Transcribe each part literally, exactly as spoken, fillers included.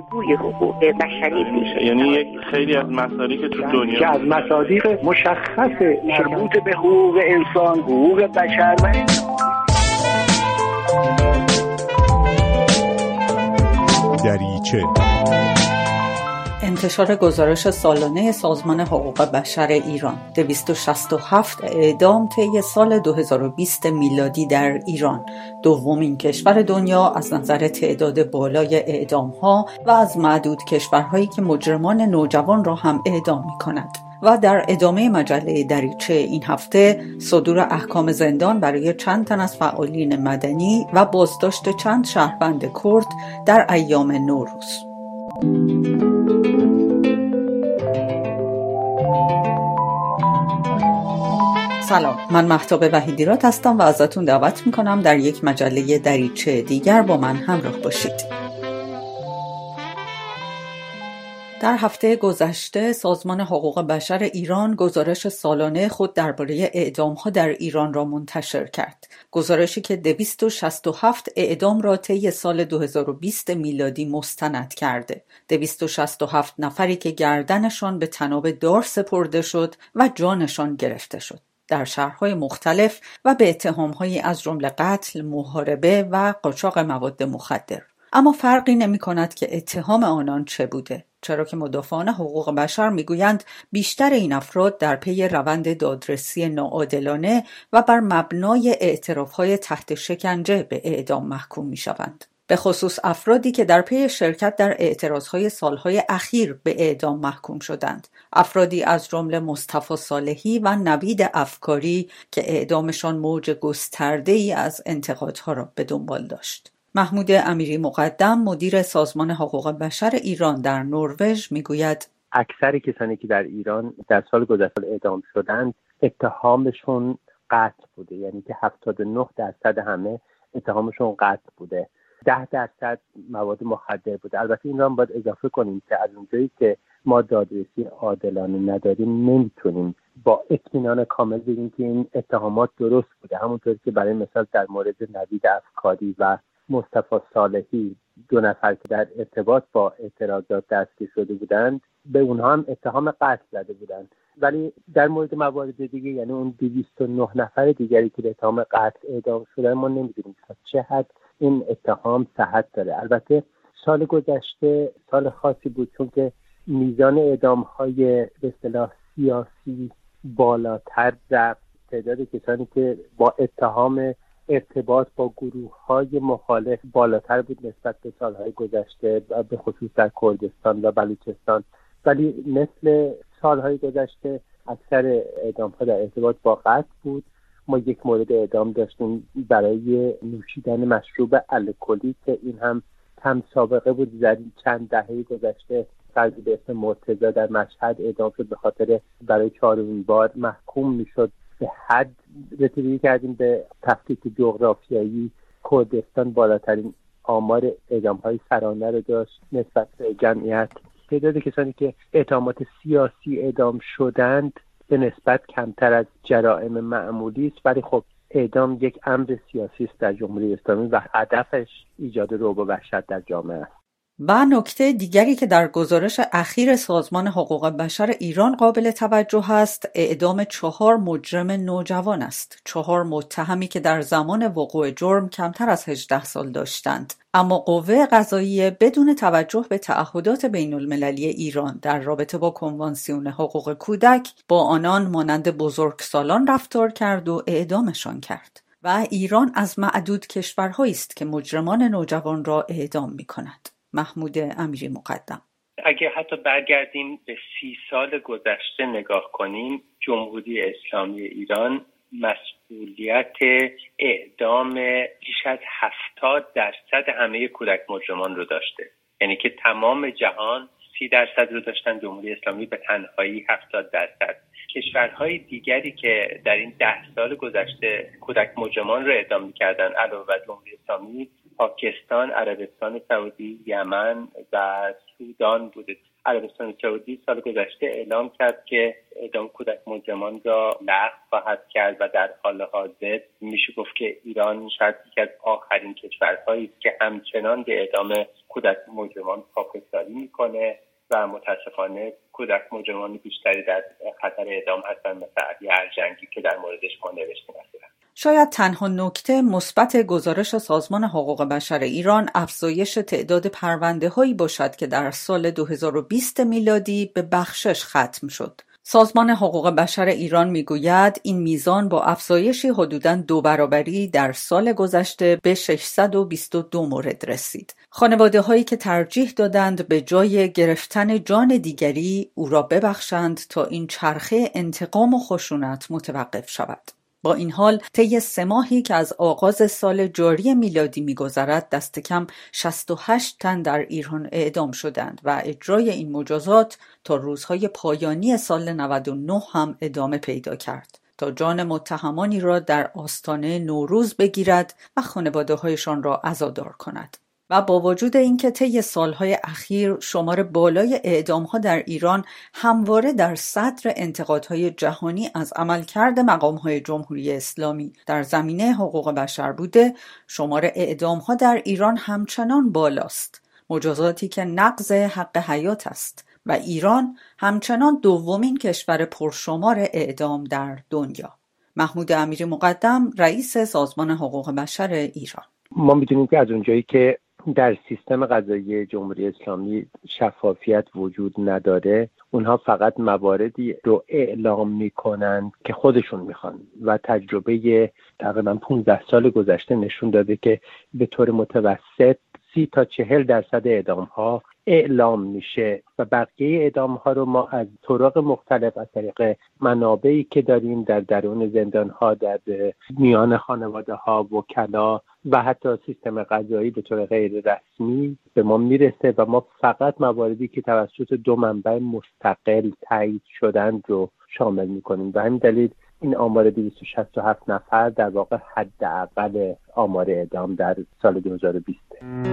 بازگوی حقوق بشری بود. یعنی یک خیلی از مسائلی که تو دنیا که از مصادیق مشخص مربوط به حقوق انسان، حقوق بشر و دریچه انتشار گزارش سالانه سازمان حقوق بشر ایران دویست و شصت و هفت اعدام طی سال دو هزار و بیست میلادی در ایران، دومین کشور دنیا از نظر تعداد بالای اعدام‌ها و از معدود کشورهایی که مجرمان نوجوان را هم اعدام می‌کند. و در ادامه مجله دریچه این هفته صدور احکام زندان برای چند تن از فعالین مدنی و بازداشت چند شهروند کرد در ایام نوروز. سلام، من مهتاب وحیدیراد هستم و ازتون دعوت میکنم در یک مجله دریچه دیگر با من همراه باشید. در هفته گذشته سازمان حقوق بشر ایران گزارش سالانه خود درباره اعدام‌ها در ایران را منتشر کرد. گزارشی که دویست و شصت و هفت اعدام را طی سال دو هزار و بیست میلادی مستند کرده. دویست و شصت و هفت نفری که گردنشان به طناب دار سپرده شد و جانشان گرفته شد در شهرهای مختلف و به اتهام‌هایی از جمله قتل، محاربه و قاچاق مواد مخدر. اما فرقی نمی‌کند که اتهام آنان چه بوده، چرا که مدافعان حقوق بشر میگویند بیشتر این افراد در پی روند دادرسی ناعادلانه و بر مبنای اعتراف‌های تحت شکنجه به اعدام محکوم می‌شوند. به خصوص افرادی که در پی شرکت در اعتراضهای سالهای اخیر به اعدام محکوم شدند. افرادی از جمله مصطفی صالحی و نوید افکاری که اعدامشان موج گسترده‌ای از انتقادها را به دنبال داشت. محمود امیری مقدم مدیر سازمان حقوق بشر ایران در نروژ میگوید اکثر کسانی که در ایران در سال گذشته اعدام شدند اتهامشون قتل بوده، یعنی که هفتاد و نه درصد همه اتهامشون قتل بوده، ده درصد مواد مخدر بوده. البته این را باید اضافه کنیم که از اونجایی که ما دادرسی عادلانه نداریم نمیتونیم با اطمینان کامل بگیم که این اتهامات درست بوده. همونطوری که برای مثال در مورد نوید افکاری و مصطفی صالحی، دو نفر که در ارتباط با اعتراضات دستگیر شده بودند، به اونها هم اتهام قتل زده بودند. ولی در مورد موارد دیگه، یعنی اون دویست و نه نفر دیگری که به اتهام قتل اعدام شدن، ما نمیدونیم تا چه حد این اتهام صحت داره. البته سال گذشته سال خاصی بود چون که میزان اعدام‌های به اصطلاح سیاسی بالاتر رفت. تعداد کسانی که با اتهام ارتباط با گروه‌های مخالف بالاتر بود نسبت به سال‌های گذشته، به خصوص در کردستان و بلوچستان. ولی مثل سال‌های گذشته اکثر اعدام‌ها در ارتباط با قتل بود. ما یک مورد اعدام داشتیم برای نوشیدن مشروب الکلی که این هم کم سابقه بود. در چند دهه گذشته فردی به اسم مرتضی در مشهد اعدام شد به خاطر برای چهارمین بار محکوم میشد. به حد رسیدگی کردیم به تفکیک جغرافیایی. کردستان بالاترین آمار اعدام‌های سرانه رو داشت نسبت به جمعیت. تعداد کسانی که اتهامات سیاسی اعدام شدند به نسبت کمتر از جرائم معمولی است، ولی خب اعدام یک امر سیاسی است در جمهوری اسلامی و هدفش ایجاد رعب و وحشت در جامعه است. و نکته دیگری که در گزارش اخیر سازمان حقوق بشر ایران قابل توجه است، اعدام چهار مجرم نوجوان است. چهار متهمی که در زمان وقوع جرم کمتر از هجده سال داشتند. اما قوه قضاییه بدون توجه به تعهدات بین المللی ایران در رابطه با کنوانسیون حقوق کودک با آنان مانند بزرگسالان رفتار کرد و اعدامشان کرد. و ایران از معدود کشورهایی است که مجرمان نوجوان را اعدام می کند. محمود امیری مقدم: اگه حتی برگردیم به سی سال گذشته نگاه کنیم، جمهوری اسلامی ایران مسئولیت اعدام بیش از هفتاد درصد همه کودک مجرمان رو داشته. یعنی که تمام جهان سی درصد رو داشتن، جمهوری اسلامی به تنهایی هفتاد درصد. کشورهای دیگری که در این ده سال گذشته کودک مجرمان رو اعدام می‌کردن علاوه بر جمهوری اسلامی، پاکستان، عربستان سعودی، یمن و سودان بوده. عربستان سعودی سال گذشته اعلام کرد که اعدام کودک مجرمان را لغو خواهد کرد و در حال حاضر میشه گفت که ایران شاید یکی از آخرین کشورهایی است که همچنان به اعدام کودک مجرمان پافشاری میکنه و متاسفانه کودک مجرمان بیشتری در خطر اعدام هستند، مثل علی ارجنگی که در موردش ما نوشتیم. شاید تنها نکته مثبت گزارش سازمان حقوق بشر ایران افزایش تعداد پرونده‌هایی باشد که در سال دو هزار و بیست میلادی به بخشش ختم شد. سازمان حقوق بشر ایران میگوید این میزان با افزایشی حدوداً دو برابری در سال گذشته به ششصد و بیست و دو مورد رسید. خانواده هایی که ترجیح دادند به جای گرفتن جان دیگری او را ببخشند تا این چرخه انتقام و خشونت متوقف شود. با این حال طی سه ماهی که از آغاز سال جاری میلادی می‌گذرد دست کم شصت و هشت تن در ایران اعدام شدند و اجرای این مجازات تا روزهای پایانی سال نود و نه هم ادامه پیدا کرد تا جان متهمانی را در آستانه نوروز بگیرد و خانواده‌هایشان را عزادار کند. و با وجود اینکه طی سالهای اخیر شمار بالای اعدام‌ها در ایران همواره در صدر انتقادهای جهانی از عملکرد مقام‌های جمهوری اسلامی در زمینه حقوق بشر بوده، شمار اعدام‌ها در ایران همچنان بالاست، مجازاتی که نقض حق حیات است و ایران همچنان دومین کشور پرشمار اعدام در دنیا. محمود امیری مقدم، رئیس سازمان حقوق بشر ایران: ما می‌دونیم که از اونجایی که در سیستم قضایی جمهوری اسلامی شفافیت وجود نداره، اونها فقط مواردی رو اعلام میکنن که خودشون میخوان و تجربه تقریبا پانزده سال گذشته نشون داده که به طور متوسط سی تا چهل درصد اعدام ها اعلام میشه و بقیه اعدام ها رو ما از طرق مختلف، از طریق منابعی که داریم در درون زندان ها، در میان خانواده ها، وکلا و حتی سیستم قضایی به طور غیر رسمی به ما میرسه و ما فقط مواردی که توسط دو منبع مستقل تایید شدن رو شامل میکنیم و همین دلیل این آمار دویست و شصت و هفت نفر در واقع حداقل آمار اعدام در سال دو هزار و بیست.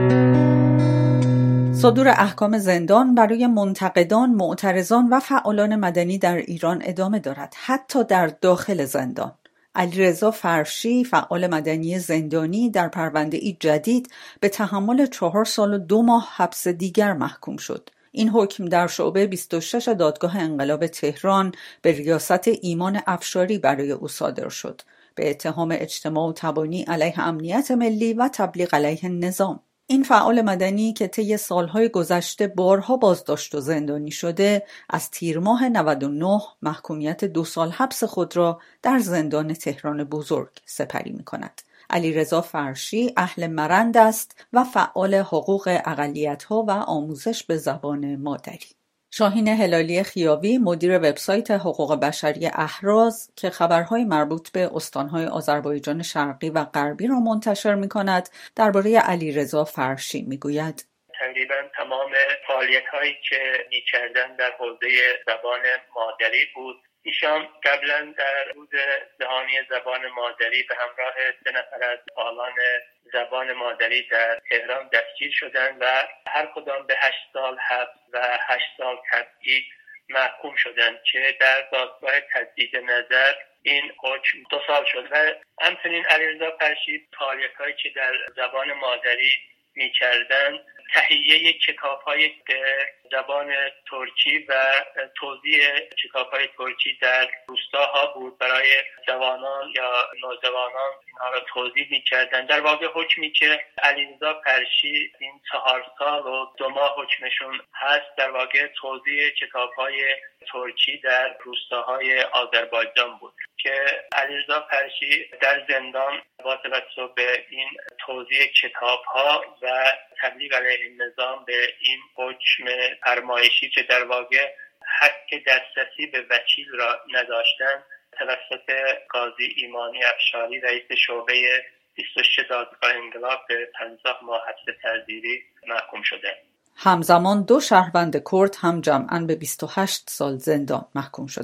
صدور احکام زندان برای منتقدان، معترضان و فعالان مدنی در ایران ادامه دارد، حتی در داخل زندان. علیرضا فرشی، فعال مدنی زندانی، در پرونده‌ای جدید به تحمل چهار سال و دو ماه حبس دیگر محکوم شد. این حکم در شعبه بیست و شش دادگاه انقلاب تهران به ریاست ایمان افشاری برای او صادر شد به اتهام اجتماع و تبانی علیه امنیت ملی و تبلیغ علیه نظام. این فعال مدنی که طی سالهای گذشته بارها بازداشت و زندانی شده، از تیر ماه نود و نه محکومیت دو سال حبس خود را در زندان تهران بزرگ سپری می کند. علیرضا فرشی اهل مرند است و فعال حقوق اقلیت‌ها و آموزش به زبان مادری. شاهین هلالی خیاوی، مدیر وبسایت حقوق بشری اهراز که خبرهای مربوط به استانهای آذربایجان شرقی و غربی را منتشر می‌کند، درباره علیرضا فرشی می‌گوید: تقریبا تمام فعالیت‌هایی که می‌کردن در حوزه زبان مادری بود. ایشان قبلا در روز جهانی زبان مادری به همراه سه نفر از فعالان زبان مادری در تهران دستگیر شدند و هر کدام به هشت سال حبس و هشت سال تبعید محکوم شدند که در دادگاه تجدید نظر این حکم دو سال شد. و همچنین علیرضا فرشی فعالیت‌هایی که در زبان مادری می‌کردند، تهیه کتاب‌های زبان ترکی و توزیع کتاب‌های ترکی در روستاها بود برای جوانان یا نوجوانان، اینها را توزیع می‌کردند. در واقع حکمی که علیرضا فرشی این چهار سال و دو ماه حکمشون هست، در واقع توزیع کتاب‌های ترکی در روستاهای آذربایجان بود که علیرضا فرشی در زندان با توجه به این توزیع کتاب‌ها و تبلیغ علیه نظام به این حکم فرمایشی که در واقع حق دسترسی به وکیل را نداشتن، توسط قاضی ایمانی افشاری رئیس شعبه بیست و شش دادگاه انقلاب به پنجاه ماه حبس تعزیری محکوم شده. همزمان دو شهروند کرد هم جمعاً به بیست و هشت سال زندان محکوم شدند.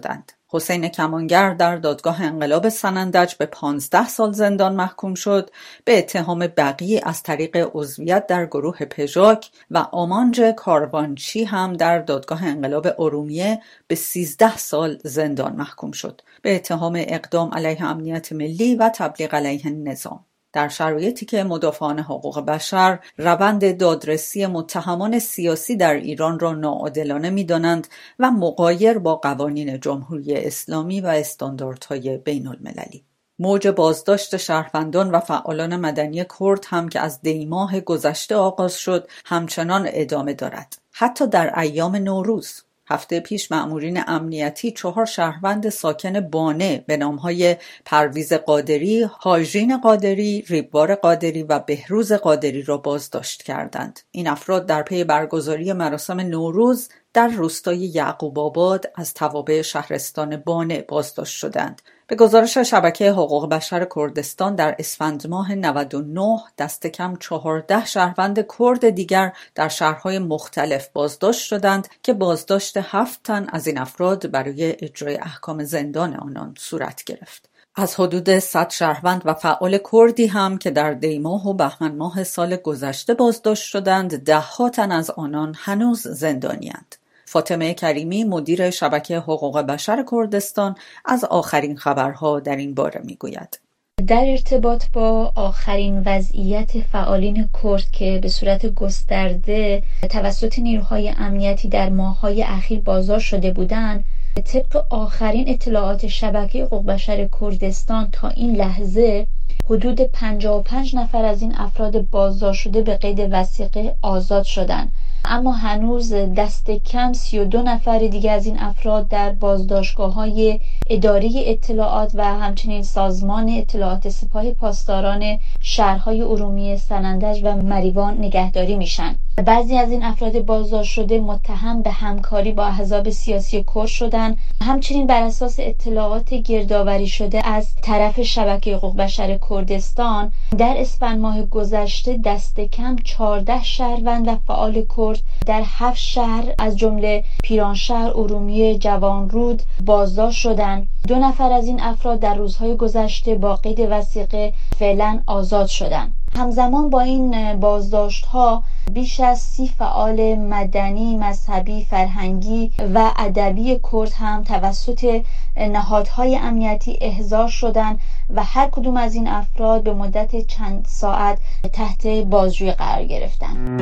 حسین کمانگر در دادگاه انقلاب سنندج به پانزده سال زندان محکوم شد. به اتهام بقی از طریق عضویت در گروه پژاک و آمانج کاروانچی هم در دادگاه انقلاب ارومیه به سیزده سال زندان محکوم شد به اتهام اقدام علیه امنیت ملی و تبلیغ علیه نظام. در شرایطی که مدافعان حقوق بشر روند دادرسی متهمان سیاسی در ایران را ناعادلانه می‌دانند و مغایر با قوانین جمهوری اسلامی و استانداردهای بین المللی. موج بازداشت شهروندان و فعالان مدنی کرد هم که از دی ماه گذشته آغاز شد همچنان ادامه دارد. حتی در ایام نوروز هفته پیش مأمورین امنیتی چهار شهروند ساکن بانه به نامهای پرویز قادری، هاژین قادری، ریبوار قادری و بهروز قادری را بازداشت کردند. این افراد در پی برگزاری مراسم نوروز در روستای یعقوب آباد از توابع شهرستان بانه بازداشت شدند. به گزارش شبکه حقوق بشر کردستان در اسفند ماه نود و نه دست کم چهارده شهروند کرد دیگر در شهرهای مختلف بازداشت شدند که بازداشت هفت تن از این افراد برای اجرای احکام زندان آنان صورت گرفت. از حدود صد شهروند و فعال کردی هم که در دی ماه و بهمن ماه سال گذشته بازداشت شدند، ده ها تن از آنان هنوز زندانی‌اند. فاطمه کریمی مدیر شبکه حقوق بشر کردستان از آخرین خبرها در این باره میگوید. در ارتباط با آخرین وضعیت فعالین کرد که به صورت گسترده توسط نیروهای امنیتی در ماه‌های اخیر بازداشت شده بودند، طبق آخرین اطلاعات شبکه حقوق بشر کردستان تا این لحظه حدود پنجاه و پنج نفر از این افراد بازداشت شده به قید وثیقه آزاد شدند، اما هنوز دست کم سی و دو نفر دیگه از این افراد در بازداشتگاه‌های اداره اطلاعات و همچنین سازمان اطلاعات سپاه پاسداران شهرهای ارومیه، سنندج و مریوان نگهداری میشن. بعضی از این افراد بازداشت شده متهم به همکاری با احزاب سیاسی کرد شدن. همچنین بر اساس اطلاعات گردآوری شده از طرف شبکه حقوق بشر کردستان در اسفند ماه گذشته دست کم چهارده شهروند و فعال کرد در هفت شهر از جمله پیرانشهر، ارومیه، جوانرود بازداشت شدند. دو نفر از این افراد در روزهای گذشته با قید وثیقه فعلا آزاد شدند. همزمان با این بازداشت ها بیش از سی فعال مدنی، مذهبی، فرهنگی و ادبی کرد هم توسط نهادهای امنیتی احضار شدند و هر کدوم از این افراد به مدت چند ساعت تحت بازجویی قرار گرفتند.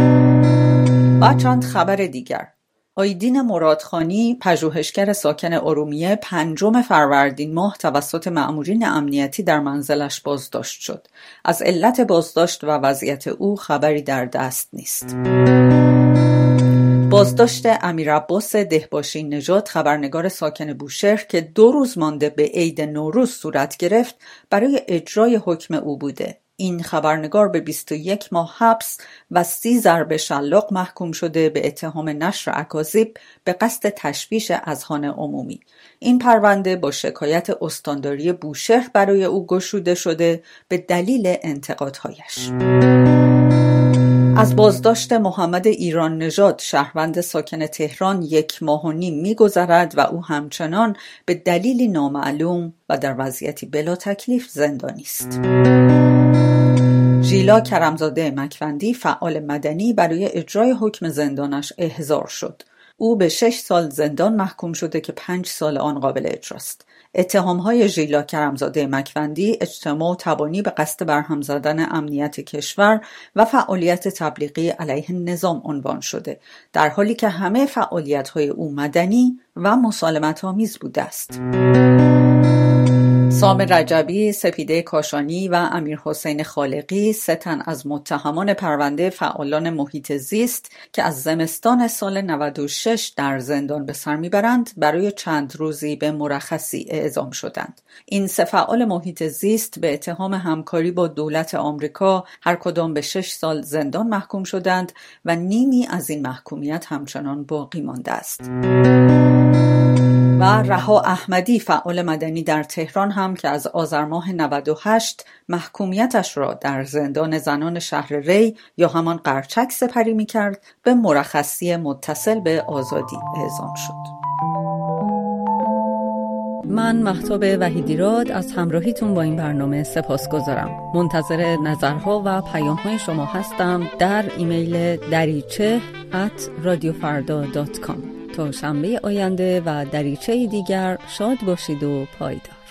و چند خبر دیگر. آیدین مرادخانی، پژوهشگر ساکن ارومیه، پنجم فروردین ماه توسط مأمورین امنیتی در منزلش بازداشت شد. از علت بازداشت و وضعیت او خبری در دست نیست. بازداشت امیرعباس دهباشی نژاد، خبرنگار ساکن بوشهر که دو روز مانده به عید نوروز صورت گرفت، برای اجرای حکم او بوده. این خبرنگار به بیست و یک ماه حبس و سی ضرب شلاق محکوم شده به اتهام نشر اکاذیب به قصد تشویش اذهان عمومی. این پرونده با شکایت استانداری بوشهر برای او گشوده شده به دلیل انتقادهایش. از بازداشت محمد ایران نژاد، شهروند ساکن تهران، یک ماه و نیم می‌گذرد و او همچنان به دلیلی نامعلوم و در وضعیتی بلا تکلیف زندانی است. ژیلا کرمزاده مکوندی، فعال مدنی، برای اجرای حکم زندانش احضار شد. او به شش سال زندان محکوم شده که پنج سال آن قابل اجراست. اتهام‌های ژیلا کرمزاده مکوندی اجتماع و تبانی به قصد برهم زدن امنیت کشور و فعالیت تبلیغی علیه نظام عنوان شده، در حالی که همه فعالیت‌های او مدنی و مسالمت‌آمیز بوده است. سام رجبی، سپیده کاشانی و امیر حسین خالقی، سه تن از متهمان پرونده فعالان محیط زیست که از زمستان سال نود و شش در زندان به سر میبرند، برای چند روزی به مرخصی اعزام شدند. این سه فعال محیط زیست به اتهام همکاری با دولت آمریکا هر کدام به شش سال زندان محکوم شدند و نیمی از این محکومیت همچنان باقی مانده است. و رها احمدی، فعال مدنی در تهران هم که از آذر ماه نود و هشت محکومیتش را در زندان زنان شهر ری یا همان قرچک سپری می کرد، به مرخصی متصل به آزادی اعزام شد. من مهتاب وحیدیراد از همراهیتون با این برنامه سپاسگزارم. منتظر نظرها و پیام‌های شما هستم در ایمیل دریچه ات رادیو فردا دات کام. تا شنبه آینده و دریچه دیگر شاد باشید و پایدار.